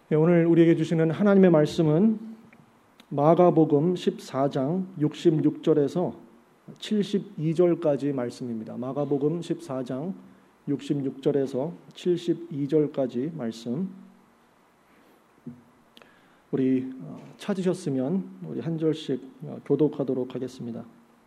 오늘 우리에게 주시는 하나님의 말씀은 마가복음 14장 66절에서 72절까지 말씀입니다. 마가복음 14장 66절에서 72절까지 말씀. 우리 찾으셨으면 우리 한 절씩 교독하도록 하겠습니다.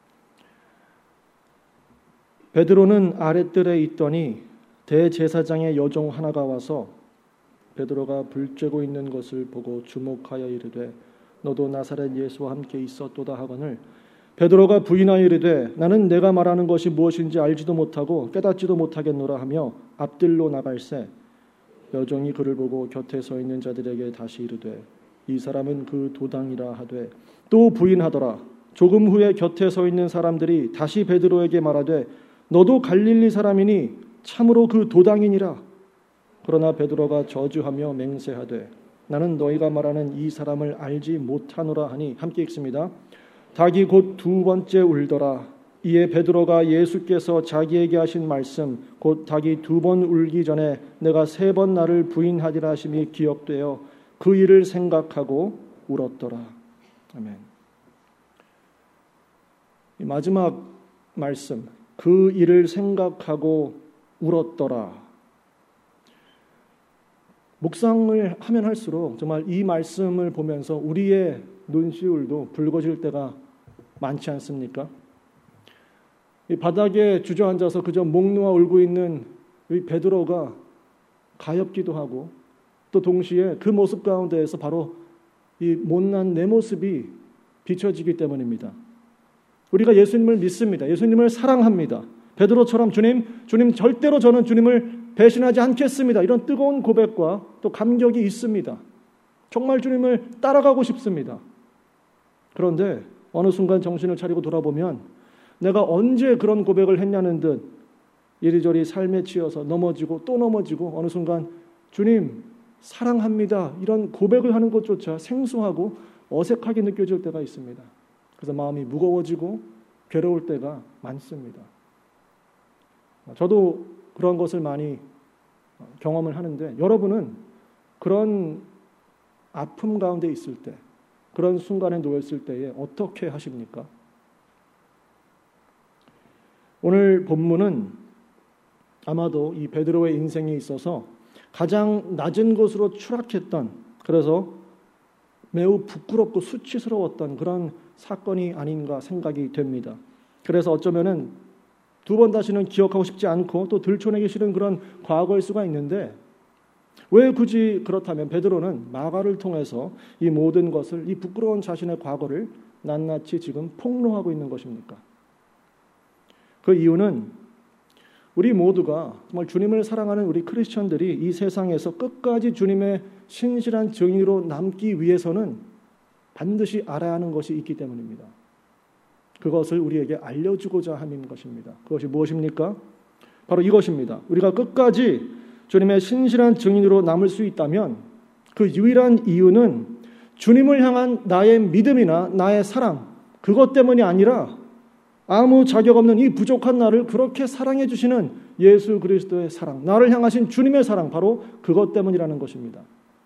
베드로는 아랫뜰에 있더니 대제사장의 여종 하나가 와서 베드로가 불 쬐고 있는 것을 보고 주목하여 이르되 너도 나사렛 예수와 함께 있었도다 하거늘 베드로가 부인하여 이르되 나는 내가 말하는 것이 무엇인지 알지도 못하고 깨닫지도 못하겠노라 하며 앞뜰로 나갈새 여종이 그를 보고 곁에 서 있는 자들에게 다시 이르되 이 사람은 그 도당이라 하되 또 부인하더라. 조금 후에 곁에 서 있는 사람들이 다시 베드로에게 말하되 너도 갈릴리 사람이니 참으로 그 도당이니라. 그러나 베드로가 저주하며 맹세하되 나는 너희가 말하는 이 사람을 알지 못하노라 하니 함께 읽습니다. 닭이 곧 두 번째 울더라. 이에 베드로가 예수께서 자기에게 하신 말씀 곧 닭이 두 번 울기 전에 내가 세 번 나를 부인하리라 하심이 기억되어 그 일을 생각하고 울었더라. 아멘. 이 마지막 말씀 그 일을 생각하고 울었더라. 묵상을 하면 할수록 정말 이 말씀을 보면서 우리의 눈시울도 붉어질 때가 많지 않습니까? 이 바닥에 주저앉아서 그저 목 놓아 울고 있는 이 베드로가 가엾기도 하고 또 동시에 그 모습 가운데에서 바로 이 못난 내 모습이 비춰지기 때문입니다. 우리가 예수님을 믿습니다. 예수님을 사랑합니다. 베드로처럼 주님 절대로 저는 주님을 배신하지 않겠습니다. 이런 뜨거운 고백과 또 감격이 있습니다. 정말 주님을 따라가고 싶습니다. 그런데 어느 순간 정신을 차리고 돌아보면 내가 언제 그런 고백을 했냐는 듯 이리저리 삶에 치여서 넘어지고 또 넘어지고 어느 순간 주님 사랑합니다. 이런 고백을 하는 것조차 생소하고 어색하게 느껴질 때가 있습니다. 그래서 마음이 무거워지고 괴로울 때가 많습니다. 저도 그런 것을 많이 경험을 하는데 여러분은 그런 아픔 가운데 있을 때 그런 순간에 놓였을 때에 어떻게 하십니까? 오늘 본문은 아마도 이 베드로의 인생에 있어서 가장 낮은 곳으로 추락했던 그래서 매우 부끄럽고 수치스러웠던 그런 사건이 아닌가 생각이 됩니다. 그래서 어쩌면은 두 번 다시는 기억하고 싶지 않고 또 들춰내기 싫은 그런 과거일 수가 있는데 왜 굳이 그렇다면 베드로는 마가를 통해서 이 모든 것을 이 부끄러운 자신의 과거를 낱낱이 지금 폭로하고 있는 것입니까? 그 이유는 우리 모두가 정말 주님을 사랑하는 우리 크리스천들이 이 세상에서 끝까지 주님의 신실한 증인으로 남기 위해서는 반드시 알아야 하는 것이 있기 때문입니다. 그것을 우리에게 알려주고자 하는 것입니다. 그것이 무엇입니까? 바로 이것입니다. 우리가 끝까지 주님의 신실한 증인으로 남을 수 있다면 그 유일한 이유는 주님을 향한 나의 믿음이나 나의 사랑 그것 때문이 아니라 아무 자격 없는 이 부족한 나를 그렇게 사랑해 주시는 예수 그리스도의 사랑, 나를 향하신 주님의 사랑 바로 그것 때문이라는 것입니다.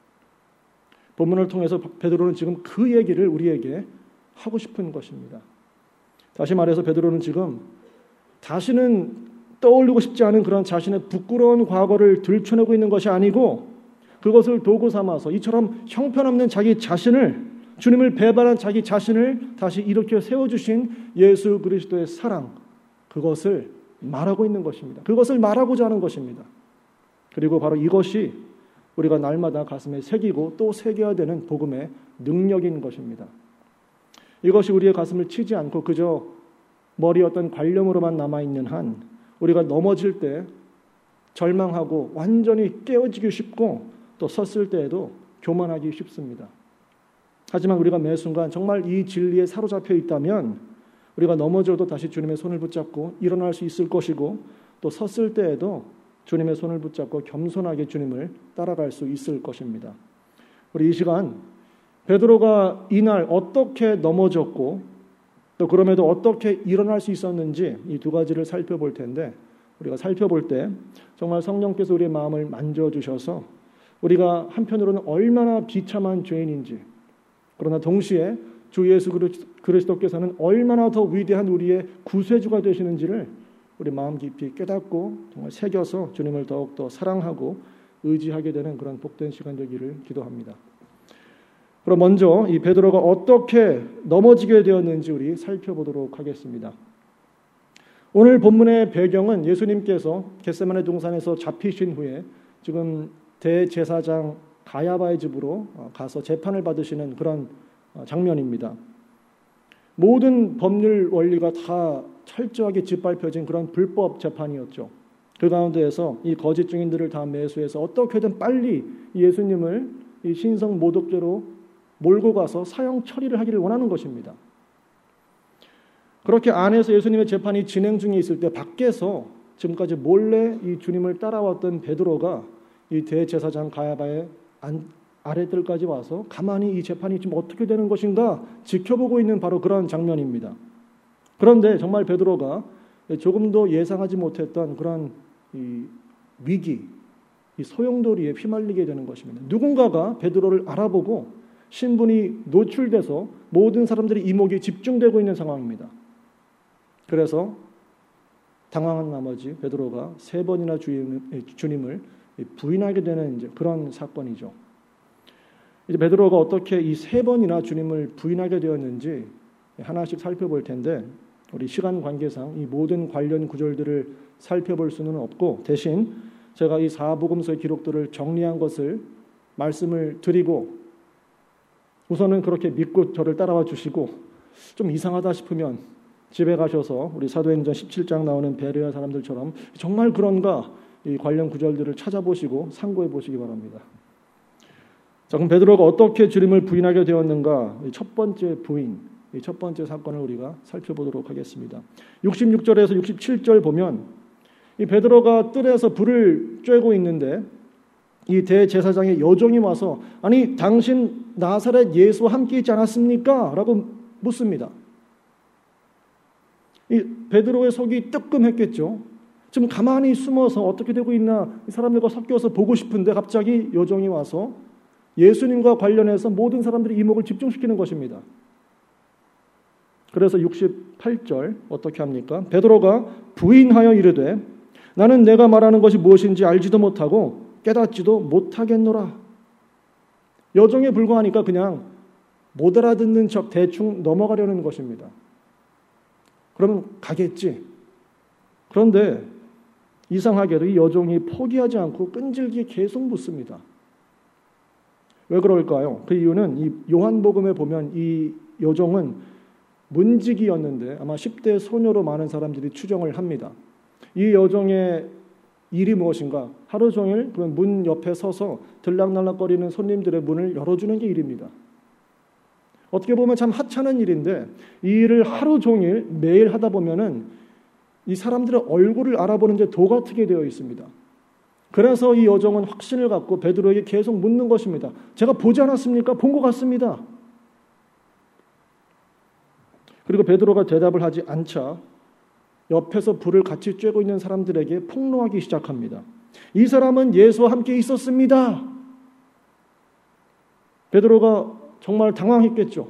본문을 통해서 베드로는 지금 그 얘기를 우리에게 하고 싶은 것입니다. 다시 말해서 베드로는 지금 다시는 떠올리고 싶지 않은 그런 자신의 부끄러운 과거를 들춰내고 있는 것이 아니고 그것을 도구 삼아서 이처럼 형편없는 자기 자신을 주님을 배반한 자기 자신을 다시 일으켜 세워주신 예수 그리스도의 사랑 그것을 말하고 있는 것입니다. 그것을 말하고자 하는 것입니다. 그리고 바로 이것이 우리가 날마다 가슴에 새기고 또 새겨야 되는 복음의 능력인 것입니다. 이것이 우리의 가슴을 치지 않고 그저 머리 어떤 관념으로만 남아있는 한 우리가 넘어질 때 절망하고 완전히 깨어지기 쉽고 또 섰을 때에도 교만하기 쉽습니다. 하지만 우리가 매 순간 정말 이 진리에 사로잡혀 있다면 우리가 넘어져도 다시 주님의 손을 붙잡고 일어날 수 있을 것이고 또 섰을 때에도 주님의 손을 붙잡고 겸손하게 주님을 따라갈 수 있을 것입니다. 우리 이 시간 베드로가 이날 어떻게 넘어졌고 또 그럼에도 어떻게 일어날 수 있었는지 이 두 가지를 살펴볼 텐데 우리가 살펴볼 때 정말 성령께서 우리의 마음을 만져주셔서 우리가 한편으로는 얼마나 비참한 죄인인지, 그러나 동시에 주 예수 그리스도께서는 얼마나 더 위대한 우리의 구세주가 되시는지를 우리 마음 깊이 깨닫고 정말 새겨서 주님을 더욱더 사랑하고 의지하게 되는 그런 복된 시간 되기를 기도합니다. 그럼 먼저 이 베드로가 어떻게 넘어지게 되었는지 우리 살펴보도록 하겠습니다. 오늘 본문의 배경은 예수님께서 겟세마네 동산에서 잡히신 후에 지금 대제사장 가야바의 집으로 가서 재판을 받으시는 그런 장면입니다. 모든 법률 원리가 다 철저하게 짓밟혀진 그런 불법 재판이었죠. 그 가운데에서 이 거짓 증인들을 다 매수해서 어떻게든 빨리 예수님을 이 신성 모독죄로 몰고 가서 사형 처리를 하기를 원하는 것입니다. 그렇게 안에서 예수님의 재판이 진행 중에 있을 때 밖에서 지금까지 몰래 이 주님을 따라왔던 베드로가 이 대제사장 가야바의 아랫들까지 와서 가만히 이 재판이 지금 어떻게 되는 것인가 지켜보고 있는 바로 그런 장면입니다. 그런데 정말 베드로가 조금도 예상하지 못했던 그런 이 위기, 이 소용돌이에 휘말리게 되는 것입니다. 누군가가 베드로를 알아보고 신분이 노출돼서 모든 사람들이 이목이 집중되고 있는 상황입니다. 그래서 당황한 나머지 베드로가 3번이나 주님을 부인하게 되는 이제 그런 사건이죠. 이제 베드로가 어떻게 이 3번이나 주님을 부인하게 되었는지 하나씩 살펴볼 텐데 우리 시간 관계상 이 모든 관련 구절들을 살펴볼 수는 없고 대신 제가 이 사복음서의 기록들을 정리한 것을 말씀을 드리고 우선은 그렇게 믿고 저를 따라와 주시고 좀 이상하다 싶으면 집에 가셔서 우리 사도행전 17장 나오는 베레아 사람들처럼 정말 그런가 이 관련 구절들을 찾아보시고 상고해 보시기 바랍니다. 자, 그럼 베드로가 어떻게 주님을 부인하게 되었는가? 첫 번째 부인, 이 첫 번째 사건을 우리가 살펴보도록 하겠습니다. 66절에서 67절 보면 이 베드로가 뜰에서 불을 쬐고 있는데 이 대제사장의 여종이 와서 아니 당신 나사렛 예수와 함께 있지 않았습니까? 라고 묻습니다. 이 베드로의 속이 뜨끔했겠죠. 지금 가만히 숨어서 어떻게 되고 있나 사람들과 섞여서 보고 싶은데 갑자기 여종이 와서 예수님과 관련해서 모든 사람들의 이목을 집중시키는 것입니다. 그래서 68절 어떻게 합니까? 베드로가 부인하여 이르되 나는 내가 말하는 것이 무엇인지 알지도 못하고 깨닫지도 못하겠노라. 여종에 불과하니까 그냥 못 알아듣는 척 대충 넘어가려는 것입니다. 그러면 가겠지. 그런데 이상하게도 이 여종이 포기하지 않고 끈질기게 계속 묻습니다. 왜 그럴까요? 그 이유는 이 요한복음에 보면 이 여종은 문지기였는데 아마 10대 소녀로 많은 사람들이 추정을 합니다. 이 여종의 일이 무엇인가? 하루 종일 문 옆에 서서 들락날락거리는 손님들의 문을 열어주는 게 일입니다. 어떻게 보면 참 하찮은 일인데 이 일을 하루 종일 매일 하다 보면은 이 사람들의 얼굴을 알아보는 데 도가 트게 되어 있습니다. 그래서 이 여종은 확신을 갖고 베드로에게 계속 묻는 것입니다. 제가 보지 않았습니까? 본 것 같습니다. 그리고 베드로가 대답을 하지 않자 옆에서 불을 같이 쬐고 있는 사람들에게 폭로하기 시작합니다. 이 사람은 예수와 함께 있었습니다. 베드로가 정말 당황했겠죠.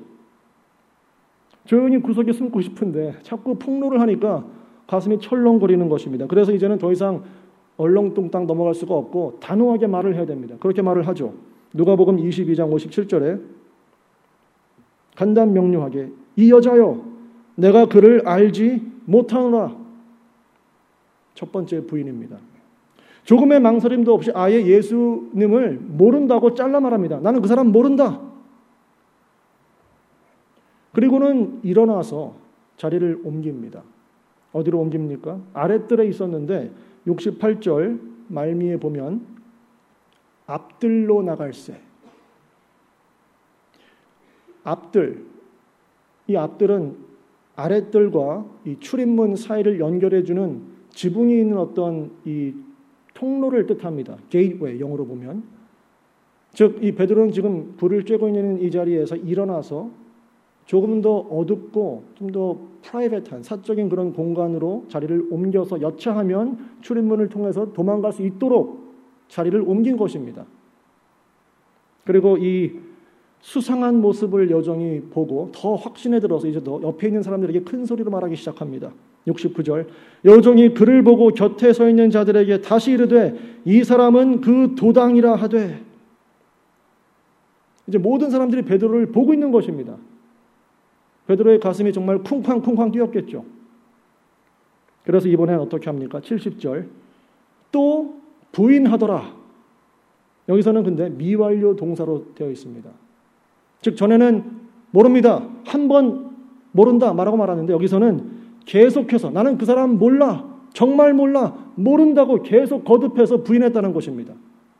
조용히 구석에 숨고 싶은데 자꾸 폭로를 하니까 가슴이 철렁거리는 것입니다. 그래서 이제는 더 이상 얼렁뚱땅 넘어갈 수가 없고 단호하게 말을 해야 됩니다. 그렇게 말을 하죠. 누가복음 22장 57절에 간단 명료하게 이 여자여 내가 그를 알지 못하노라. 첫 번째 부인입니다. 조금의 망설임도 없이 아예 예수님을 모른다고 잘라 말합니다. 나는 그 사람 모른다. 그리고는 일어나서 자리를 옮깁니다. 어디로 옮깁니까? 아랫뜰에 있었는데 68절 말미에 보면 앞뜰로 나갈새. 앞뜰. 이 앞뜰은 아랫뜰과 이 출입문 사이를 연결해주는 지붕이 있는 어떤 이 통로를 뜻합니다. 게이트웨이 영어로 보면. 즉 이 베드로는 지금 불을 쬐고 있는 이 자리에서 일어나서 조금 더 어둡고 좀 더 프라이빗한 사적인 그런 공간으로 자리를 옮겨서 여차하면 출입문을 통해서 도망갈 수 있도록 자리를 옮긴 것입니다. 그리고 이 수상한 모습을 여종이 보고 더 확신에 들어서 이제 옆에 있는 사람들에게 큰 소리로 말하기 시작합니다. 69절 여종이 그를 보고 곁에 서 있는 자들에게 다시 이르되 이 사람은 그 도당이라 하되. 이제 모든 사람들이 베드로를 보고 있는 것입니다. 베드로의 가슴이 정말 쿵쾅쿵쾅 뛰었겠죠. 그래서 이번엔 어떻게 합니까? 70절 또 부인하더라. 여기서는 근데 미완료 동사로 되어 있습니다. 즉 전에는 모릅니다. 한 번 모른다 말하고 말하는데 여기서는 계속해서 나는 그 사람 몰라. 정말 몰라. 모른다고 계속 거듭해서 부인했다는 것입니다.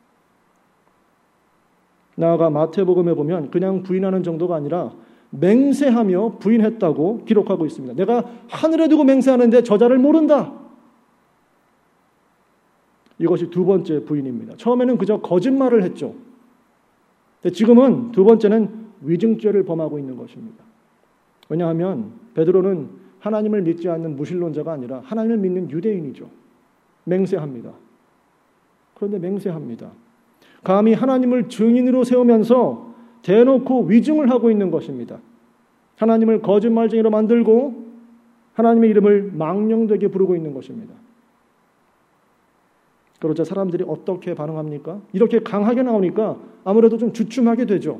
나아가 마태복음에 보면 그냥 부인하는 정도가 아니라 맹세하며 부인했다고 기록하고 있습니다. 내가 하늘에 두고 맹세하는데 저자를 모른다. 이것이 두 번째 부인입니다. 처음에는 그저 거짓말을 했죠. 근데 지금은 두 번째는 위증죄를 범하고 있는 것입니다. 왜냐하면 베드로는 하나님을 믿지 않는 무신론자가 아니라 하나님을 믿는 유대인이죠. 맹세합니다. 그런데 맹세합니다. 감히 하나님을 증인으로 세우면서 대놓고 위증을 하고 있는 것입니다. 하나님을 거짓말쟁이로 만들고 하나님의 이름을 망령되게 부르고 있는 것입니다. 그러자 사람들이 어떻게 반응합니까? 이렇게 강하게 나오니까 아무래도 좀 주춤하게 되죠.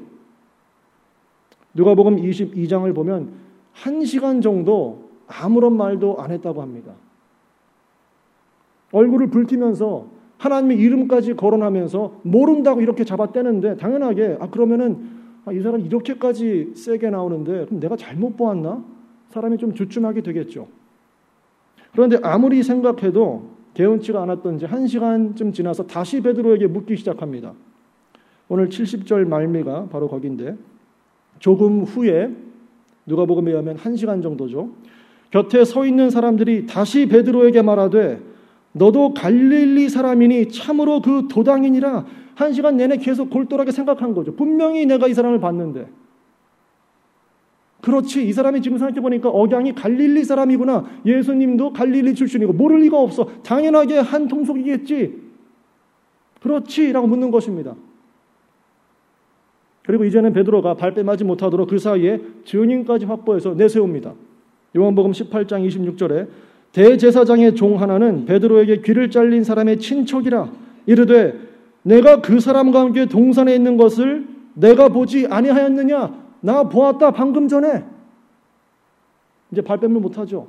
누가복음 22장을 보면 1시간 정도 아무런 말도 안 했다고 합니다. 얼굴을 붉히면서 하나님의 이름까지 거론하면서 모른다고 이렇게 잡아떼는데 당연하게 그러면은 이 사람 이렇게까지 세게 나오는데 그럼 내가 잘못 보았나? 사람이 좀 주춤하게 되겠죠. 그런데 아무리 생각해도 개운치가 않았던지 1시간쯤 지나서 다시 베드로에게 묻기 시작합니다. 오늘 70절 말미가 바로 거기인데 조금 후에 누가복음에 의하면 1시간 정도죠. 곁에 서 있는 사람들이 다시 베드로에게 말하되 너도 갈릴리 사람이니 참으로 그 도당이니라. 1시간 내내 계속 골똘하게 생각한 거죠. 분명히 내가 이 사람을 봤는데. 그렇지, 이 사람이 지금 생각해보니까 억양이 갈릴리 사람이구나. 예수님도 갈릴리 출신이고 모를 리가 없어. 당연하게 한 통속이겠지. 그렇지 라고 묻는 것입니다. 그리고 이제는 베드로가 발뺌하지 못하도록 그 사이에 증인까지 확보해서 내세웁니다. 요한복음 18장 26절에 대제사장의 종 하나는 베드로에게 귀를 잘린 사람의 친척이라 이르되 내가 그 사람과 함께 동산에 있는 것을 내가 보지 아니하였느냐? 나 보았다 방금 전에. 이제 발뺌을 못하죠.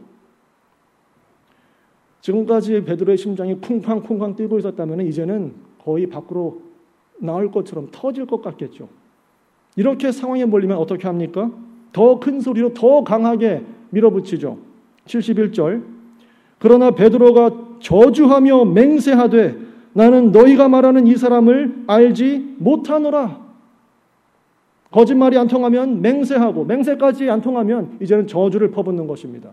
지금까지 베드로의 심장이 쿵쾅쿵쾅 뛰고 있었다면 이제는 거의 밖으로 나올 것처럼 터질 것 같겠죠. 이렇게 상황에 몰리면 어떻게 합니까? 더 큰 소리로 더 강하게 밀어붙이죠. 71절 그러나 베드로가 저주하며 맹세하되 나는 너희가 말하는 이 사람을 알지 못하노라. 거짓말이 안 통하면 맹세하고 맹세까지 안 통하면 이제는 저주를 퍼붓는 것입니다.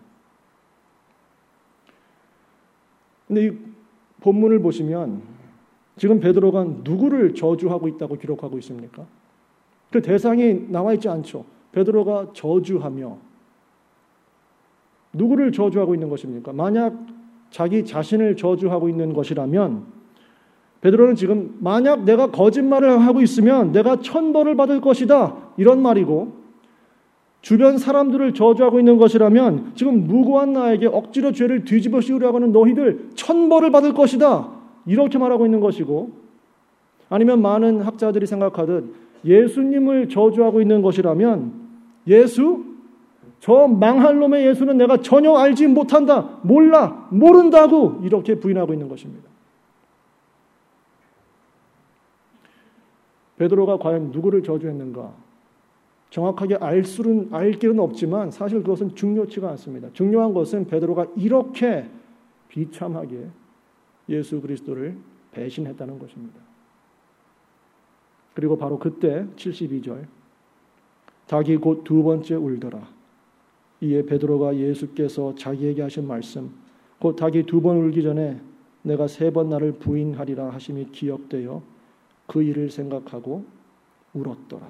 근데 이 본문을 보시면 지금 베드로가 누구를 저주하고 있다고 기록하고 있습니까? 그 대상이 나와 있지 않죠. 베드로가 저주하며 누구를 저주하고 있는 것입니까? 만약 자기 자신을 저주하고 있는 것이라면 베드로는 지금 만약 내가 거짓말을 하고 있으면 내가 천벌을 받을 것이다 이런 말이고 주변 사람들을 저주하고 있는 것이라면 지금 무고한 나에게 억지로 죄를 뒤집어 씌우려고 하는 너희들 천벌을 받을 것이다 이렇게 말하고 있는 것이고 아니면 많은 학자들이 생각하듯 예수님을 저주하고 있는 것이라면 예수? 저 망할 놈의 예수는 내가 전혀 알지 못한다 몰라 모른다고 이렇게 부인하고 있는 것입니다. 베드로가 과연 누구를 저주했는가? 정확하게 알 길은 없지만 사실 그것은 중요치가 않습니다. 중요한 것은 베드로가 이렇게 비참하게 예수 그리스도를 배신했다는 것입니다. 그리고 바로 그때 72절 닭이 곧 두 번째 울더라. 이에 베드로가 예수께서 자기에게 하신 말씀 곧 닭이 두 번 울기 전에 내가 세 번 나를 부인하리라 하심이 기억되어 그 일을 생각하고 울었더라.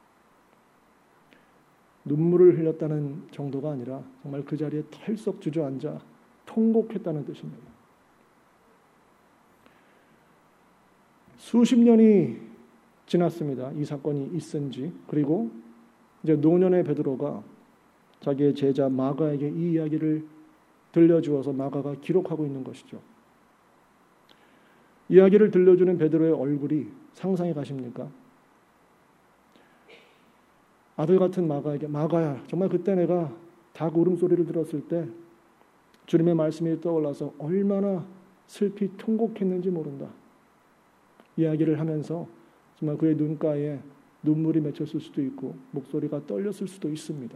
눈물을 흘렸다는 정도가 아니라 정말 그 자리에 털썩 주저앉아 통곡했다는 뜻입니다. 수십 년이 지났습니다. 이 사건이 있은 지. 그리고 이제 노년의 베드로가 자기의 제자 마가에게 이 이야기를 들려주어서 마가가 기록하고 있는 것이죠. 이야기를 들려주는 베드로의 얼굴이 상상이 가십니까? 아들 같은 마가에게, 마가야, 정말 그때 내가 닭 울음소리를 들었을 때 주님의 말씀이 떠올라서 얼마나 슬피 통곡했는지 모른다. 이야기를 하면서 정말 그의 눈가에 눈물이 맺혔을 수도 있고 목소리가 떨렸을 수도 있습니다.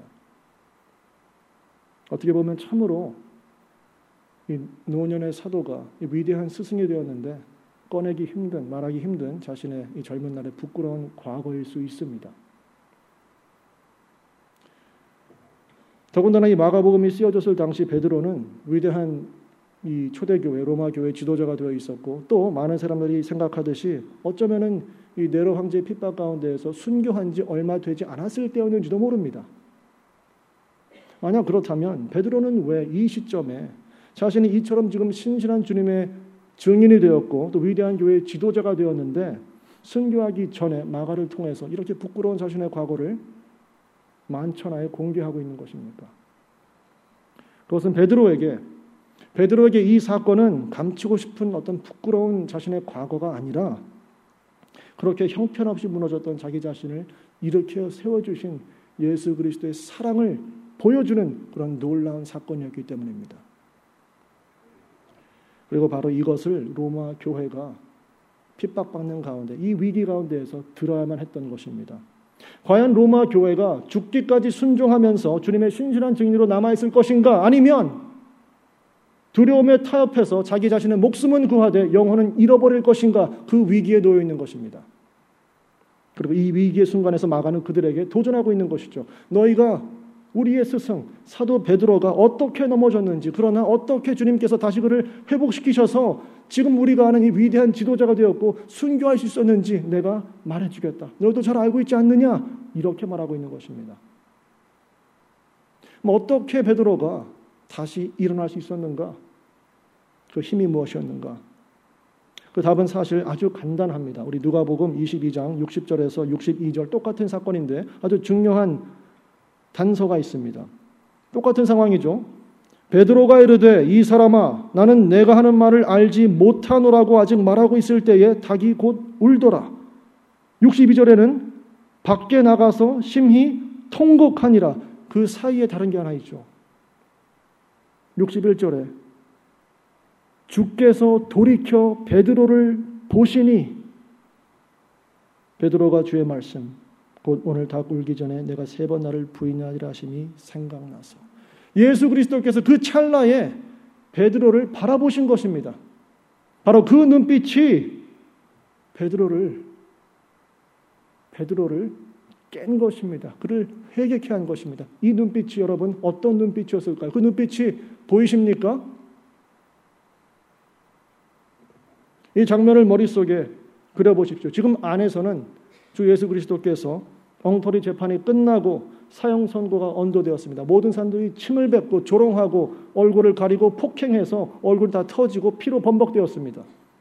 어떻게 보면 참으로 이 노년의 사도가 이 위대한 스승이 되었는데 꺼내기 힘든, 말하기 힘든 자신의 이 젊은 날의 부끄러운 과거일 수 있습니다. 더군다나 이 마가복음이 쓰여졌을 당시 베드로는 위대한 이 초대교회, 로마 교회 지도자가 되어 있었고 또 많은 사람들이 생각하듯이 어쩌면은 이 네로 황제의 핍박 가운데에서 순교한 지 얼마 되지 않았을 때였는지도 모릅니다. 만약 그렇다면 베드로는 왜 이 시점에 자신이 이처럼 지금 신실한 주님의 증인이 되었고 또 위대한 교회의 지도자가 되었는데 순교하기 전에 마가를 통해서 이렇게 부끄러운 자신의 과거를 만천하에 공개하고 있는 것입니까? 그것은 베드로에게 이 사건은 감추고 싶은 어떤 부끄러운 자신의 과거가 아니라 그렇게 형편없이 무너졌던 자기 자신을 일으켜 세워주신 예수 그리스도의 사랑을 보여주는 그런 놀라운 사건이었기 때문입니다. 그리고 바로 이것을 로마 교회가 핍박받는 가운데 이 위기 가운데에서 들어야만 했던 것입니다. 과연 로마 교회가 죽기까지 순종하면서 주님의 신실한 증인으로 남아있을 것인가? 아니면 두려움에 타협해서 자기 자신의 목숨은 구하되 영혼은 잃어버릴 것인가? 그 위기에 놓여 있는 것입니다. 그리고 이 위기의 순간에서 마가는 그들에게 도전하고 있는 것이죠. 너희가 우리의 스승 사도 베드로가 어떻게 넘어졌는지, 그러나 어떻게 주님께서 다시 그를 회복시키셔서 지금 우리가 아는 이 위대한 지도자가 되었고 순교할 수 있었는지 내가 말해주겠다. 너희도 잘 알고 있지 않느냐? 이렇게 말하고 있는 것입니다. 어떻게 베드로가 다시 일어날 수 있었는가? 그 힘이 무엇이었는가? 그 답은 사실 아주 간단합니다. 우리 누가복음 22장 60절에서 62절 똑같은 사건인데 아주 중요한 단서가 있습니다. 똑같은 상황이죠. 베드로가 이르되 이 사람아 나는 내가 하는 말을 알지 못하노라고 아직 말하고 있을 때에 닭이 곧 울더라. 62절에는 밖에 나가서 심히 통곡하니라. 그 사이에 다른 게 하나 있죠. 61절에 주께서 돌이켜 베드로를 보시니 베드로가 주의 말씀 곧 오늘 닭 울기 전에 내가 3번 나를 부인하리라 하심이 생각나서 예수 그리스도께서 그 찰나에 베드로를 바라보신 것입니다. 바로 그 눈빛이 베드로를 깬 것입니다. 그를 회개케 한 것입니다. 이 눈빛이 여러분 어떤 눈빛이었을까요? 그 눈빛이 보이십니까? 이 장면을 머릿속에 그려보십시오. 지금 안에서는 주 예수 그리스도께서 엉터리 재판이 끝나고 사형 선고가 언도되었습니다. 모든 사람들이 침을 뱉고 조롱하고 얼굴을 가리고 폭행해서 얼굴이 다 터지고 피로 범벅되었습니다.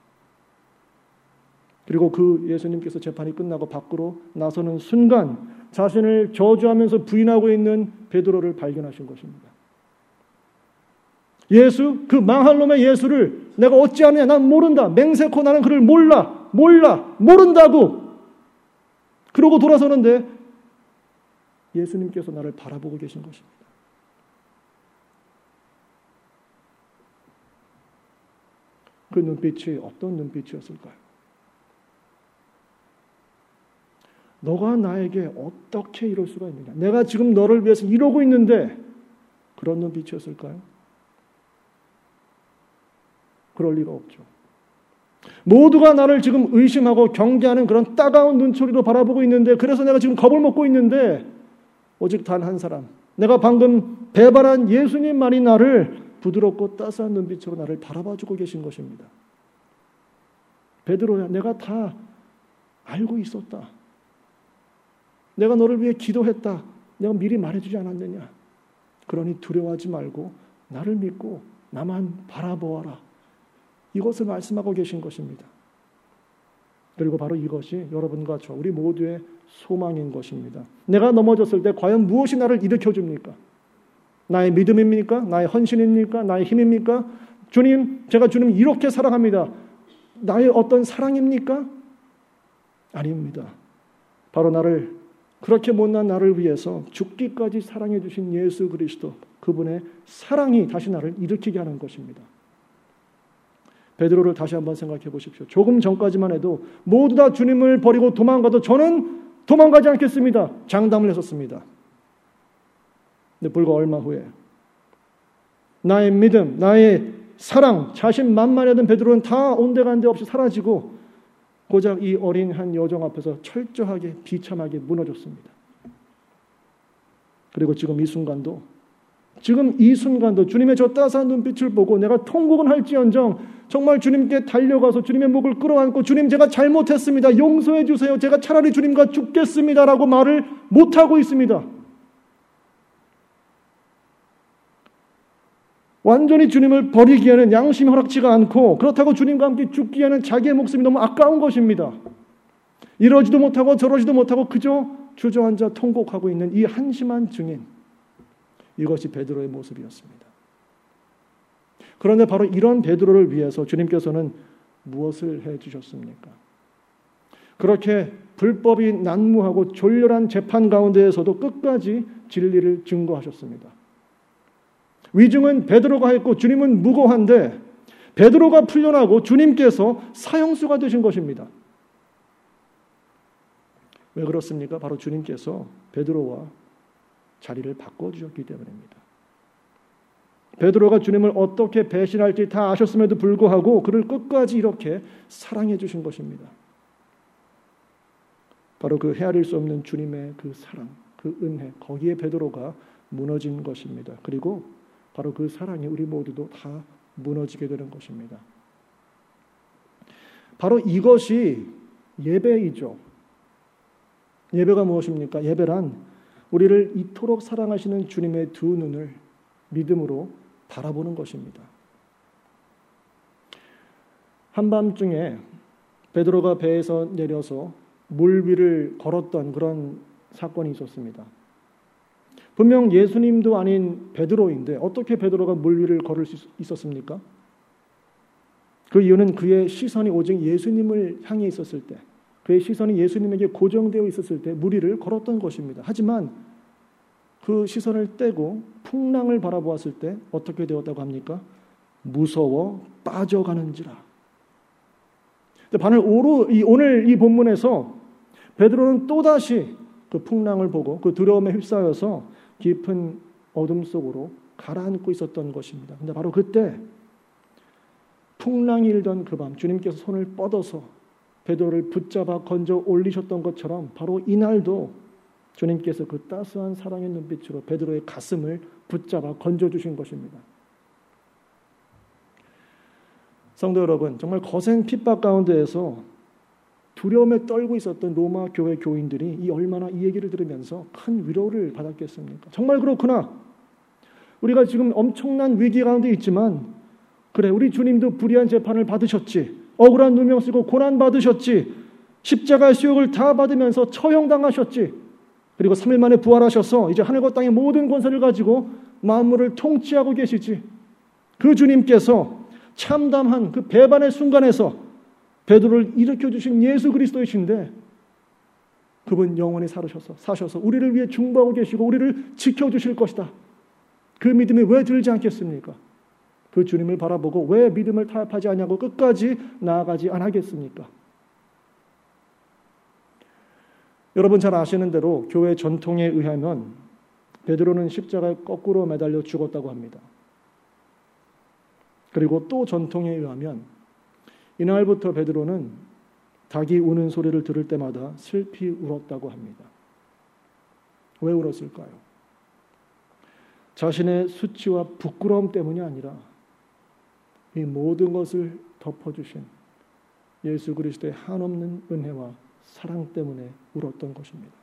그리고 그 예수님께서 재판이 끝나고 밖으로 나서는 순간 자신을 저주하면서 부인하고 있는 베드로를 발견하신 것입니다. 예수, 그 망할 놈의 예수를 내가 어찌 아느냐? 난 모른다. 맹세코 나는 그를 모른다고. 그러고 돌아서는데 예수님께서 나를 바라보고 계신 것입니다. 그 눈빛이 어떤 눈빛이었을까요? 너가 나에게 어떻게 이럴 수가 있느냐? 내가 지금 너를 위해서 이러고 있는데 그런 눈빛이었을까요? 그럴 리가 없죠. 모두가 나를 지금 의심하고 경계하는 그런 따가운 눈초리로 바라보고 있는데 그래서 내가 지금 겁을 먹고 있는데 오직 단 한 사람, 내가 방금 배반한 예수님만이 나를 부드럽고 따스한 눈빛으로 나를 바라봐주고 계신 것입니다. 베드로야, 내가 다 알고 있었다. 내가 너를 위해 기도했다. 내가 미리 말해주지 않았느냐. 그러니 두려워하지 말고 나를 믿고 나만 바라보아라. 이것을 말씀하고 계신 것입니다. 그리고 바로 이것이 여러분과 저 우리 모두의 소망인 것입니다. 내가 넘어졌을 때 과연 무엇이 나를 일으켜줍니까? 나의 믿음입니까? 나의 헌신입니까? 나의 힘입니까? 주님, 제가 주님 이렇게 사랑합니다. 나의 어떤 사랑입니까? 아닙니다. 바로 나를, 그렇게 못난 나를 위해서 죽기까지 사랑해 주신 예수 그리스도, 그분의 사랑이 다시 나를 일으키게 하는 것입니다. 베드로를 다시 한번 생각해 보십시오. 조금 전까지만 해도 모두 다 주님을 버리고 도망가도 저는 도망가지 않겠습니다. 장담을 했었습니다. 근데 불과 얼마 후에 나의 믿음, 나의 사랑, 자신만만하던 베드로는 다 온데간데 없이 사라지고 고작 이 어린 한 여종 앞에서 철저하게 비참하게 무너졌습니다. 그리고 지금 이 순간도 주님의 저 따스한 눈빛을 보고 내가 통곡은 할지언정 정말 주님께 달려가서 주님의 목을 끌어안고 주님 제가 잘못했습니다. 용서해 주세요. 제가 차라리 주님과 죽겠습니다라고 말을 못하고 있습니다. 완전히 주님을 버리기에는 양심이 허락지가 않고 그렇다고 주님과 함께 죽기에는 자기의 목숨이 너무 아까운 것입니다. 이러지도 못하고 저러지도 못하고 그저 주저앉아 통곡하고 있는 이 한심한 증인, 이것이 베드로의 모습이었습니다. 그런데 바로 이런 베드로를 위해서 주님께서는 무엇을 해주셨습니까? 그렇게 불법이 난무하고 졸렬한 재판 가운데에서도 끝까지 진리를 증거하셨습니다. 위증은 베드로가 했고 주님은 무고한데 베드로가 풀려나고 주님께서 사형수가 되신 것입니다. 왜 그렇습니까? 바로 주님께서 베드로와 자리를 바꿔주셨기 때문입니다. 베드로가 주님을 어떻게 배신할지 다 아셨음에도 불구하고 그를 끝까지 이렇게 사랑해 주신 것입니다. 바로 그 헤아릴 수 없는 주님의 그 사랑, 그 은혜, 거기에 베드로가 무너진 것입니다. 그리고 바로 그 사랑이 우리 모두도 다 무너지게 되는 것입니다. 바로 이것이 예배이죠. 예배가 무엇입니까? 예배란 우리를 이토록 사랑하시는 주님의 두 눈을 믿음으로 바라보는 것입니다. 한밤중에 베드로가 배에서 내려서 물 위를 걸었던 그런 사건이 있었습니다. 분명 예수님도 아닌 베드로인데 어떻게 베드로가 물 위를 걸을 수 있었습니까? 그 이유는 그의 시선이 오직 예수님을 향해 있었을 때, 그의 시선이 예수님에게 고정되어 있었을 때 물 위를 걸었던 것입니다. 하지만 그 시선을 떼고 풍랑을 바라보았을 때 어떻게 되었다고 합니까? 무서워 빠져가는지라. 오늘 이 본문에서 베드로는 또다시 그 풍랑을 보고 그 두려움에 휩싸여서 깊은 어둠 속으로 가라앉고 있었던 것입니다. 근데 바로 그때 풍랑이 일던 그 밤 주님께서 손을 뻗어서 베드로를 붙잡아 건져 올리셨던 것처럼 바로 이날도 주님께서 그 따스한 사랑의 눈빛으로 베드로의 가슴을 붙잡아 건져주신 것입니다. 성도 여러분, 정말 거센 핍박 가운데에서 두려움에 떨고 있었던 로마 교회 교인들이 얼마나 이 얘기를 들으면서 큰 위로를 받았겠습니까? 정말 그렇구나. 우리가 지금 엄청난 위기 가운데 있지만 그래, 우리 주님도 불의한 재판을 받으셨지. 억울한 누명 쓰고 고난 받으셨지. 십자가의 수욕을 다 받으면서 처형당하셨지. 그리고 3일 만에 부활하셔서 이제 하늘과 땅의 모든 권세를 가지고 만물을 통치하고 계시지. 그 주님께서 참담한 그 배반의 순간에서 베드로를 일으켜주신 예수 그리스도이신데 그분 영원히 사셔서 우리를 위해 중보하고 계시고 우리를 지켜주실 것이다. 그 믿음이 왜 들지 않겠습니까? 그 주님을 바라보고 왜 믿음을 타협하지 않냐고 끝까지 나아가지 않겠습니까? 여러분 잘 아시는 대로 교회 전통에 의하면 베드로는 십자가에 거꾸로 매달려 죽었다고 합니다. 그리고 또 전통에 의하면 이날부터 베드로는 닭이 우는 소리를 들을 때마다 슬피 울었다고 합니다. 왜 울었을까요? 자신의 수치와 부끄러움 때문이 아니라 이 모든 것을 덮어주신 예수 그리스도의 한없는 은혜와 사랑 때문에 울었던 것입니다.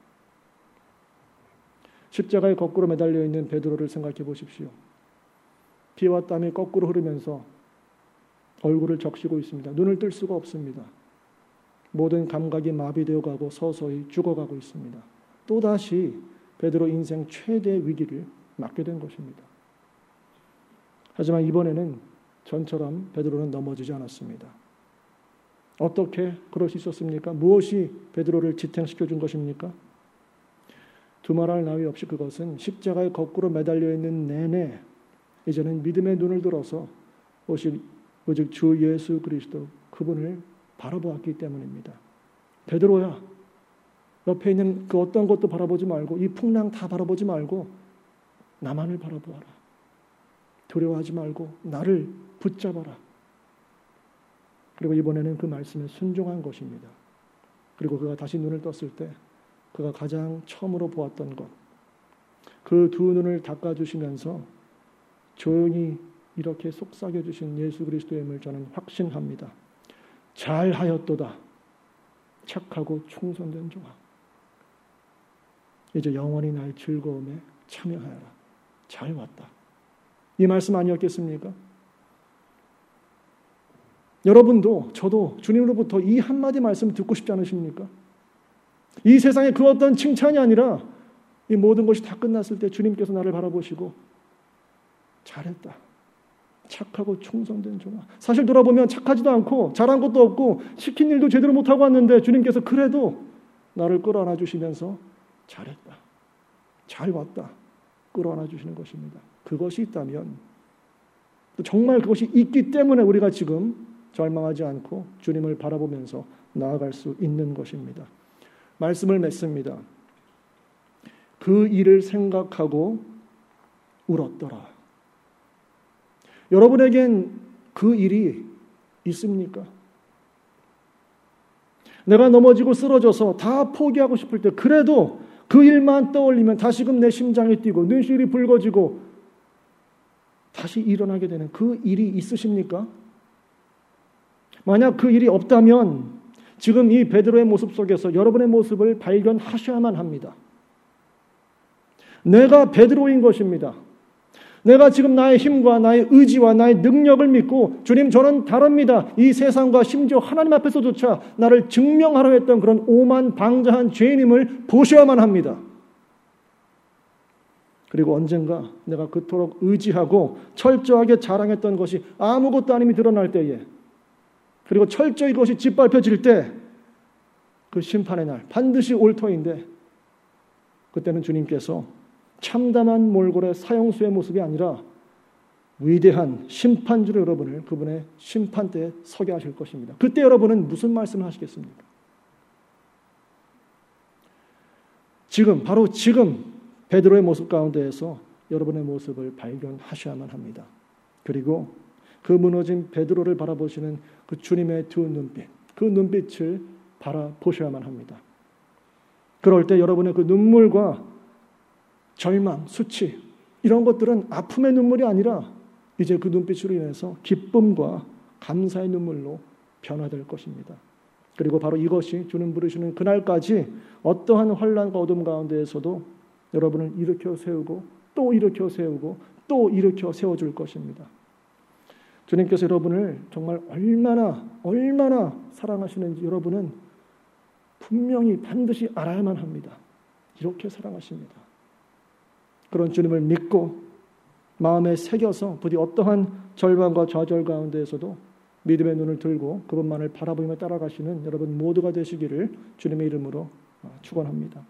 십자가에 거꾸로 매달려 있는 베드로를 생각해 보십시오. 피와 땀이 거꾸로 흐르면서 얼굴을 적시고 있습니다. 눈을 뜰 수가 없습니다. 모든 감각이 마비되어 가고 서서히 죽어가고 있습니다. 또다시 베드로 인생 최대의 위기를 맞게 된 것입니다. 하지만 이번에는 전처럼 베드로는 넘어지지 않았습니다. 어떻게 그럴 수 있었습니까? 무엇이 베드로를 지탱시켜 준 것입니까? 두말할 나위 없이 그것은 십자가에 거꾸로 매달려 있는 내내 이제는 믿음의 눈을 들어서 오직 주 예수 그리스도 그분을 바라보았기 때문입니다. 베드로야, 옆에 있는 그 어떤 것도 바라보지 말고 이 풍랑 다 바라보지 말고 나만을 바라보아라. 두려워하지 말고 나를 붙잡아라. 그리고 이번에는 그 말씀에 순종한 것입니다. 그리고 그가 다시 눈을 떴을 때 그가 가장 처음으로 보았던 것, 그 두 눈을 닦아주시면서 조용히 이렇게 속삭여주신 예수 그리스도임을 저는 확신합니다. 잘하였도다. 착하고 충성된 종아. 이제 영원히 나의 즐거움에 참여하여라. 잘 왔다. 이 말씀 아니었겠습니까? 여러분도 저도 주님으로부터 이 한마디 말씀 듣고 싶지 않으십니까? 이 세상에 그 어떤 칭찬이 아니라 이 모든 것이 다 끝났을 때 주님께서 나를 바라보시고 잘했다. 착하고 충성된 종아. 사실 돌아보면 착하지도 않고 잘한 것도 없고 시킨 일도 제대로 못하고 왔는데 주님께서 그래도 나를 끌어안아 주시면서 잘했다. 잘 왔다. 끌어안아 주시는 것입니다. 그것이 있다면 또 정말 그것이 있기 때문에 우리가 지금 절망하지 않고 주님을 바라보면서 나아갈 수 있는 것입니다. 말씀을 맺습니다. 그 일을 생각하고 울었더라. 여러분에겐 그 일이 있습니까? 내가 넘어지고 쓰러져서 다 포기하고 싶을 때 그래도 그 일만 떠올리면 다시금 내 심장이 뛰고 눈시울이 붉어지고 다시 일어나게 되는 그 일이 있으십니까? 만약 그 일이 없다면 지금 이 베드로의 모습 속에서 여러분의 모습을 발견하셔야만 합니다. 내가 베드로인 것입니다. 내가 지금 나의 힘과 나의 의지와 나의 능력을 믿고 주님 저는 다릅니다. 이 세상과 심지어 하나님 앞에서조차 나를 증명하려 했던 그런 오만방자한 죄인임을 보셔야만 합니다. 그리고 언젠가 내가 그토록 의지하고 철저하게 자랑했던 것이 아무것도 아님이 드러날 때에 그리고 철저히 그것이 짓밟혀질 때 그 심판의 날 반드시 올 터인데 그때는 주님께서 참담한 몰골의 사형수의 모습이 아니라 위대한 심판주로 여러분을 그분의 심판대에 서게 하실 것입니다. 그때 여러분은 무슨 말씀을 하시겠습니까? 지금 바로 지금 베드로의 모습 가운데에서 여러분의 모습을 발견하셔야만 합니다. 그리고 그 무너진 베드로를 바라보시는 그 주님의 두 눈빛, 그 눈빛을 바라보셔야만 합니다. 그럴 때 여러분의 그 눈물과 절망, 수치 이런 것들은 아픔의 눈물이 아니라 이제 그 눈빛으로 인해서 기쁨과 감사의 눈물로 변화될 것입니다. 그리고 바로 이것이 주님 부르시는 그날까지 어떠한 환난과 어둠 가운데에서도 여러분을 일으켜 세우고 또 일으켜 세우고 또 일으켜 세워줄 것입니다. 주님께서 여러분을 정말 얼마나 사랑하시는지 여러분은 분명히 반드시 알아야만 합니다. 이렇게 사랑하십니다. 그런 주님을 믿고 마음에 새겨서 부디 어떠한 절망과 좌절 가운데에서도 믿음의 눈을 들고 그분만을 바라보며 따라가시는 여러분 모두가 되시기를 주님의 이름으로 축원합니다.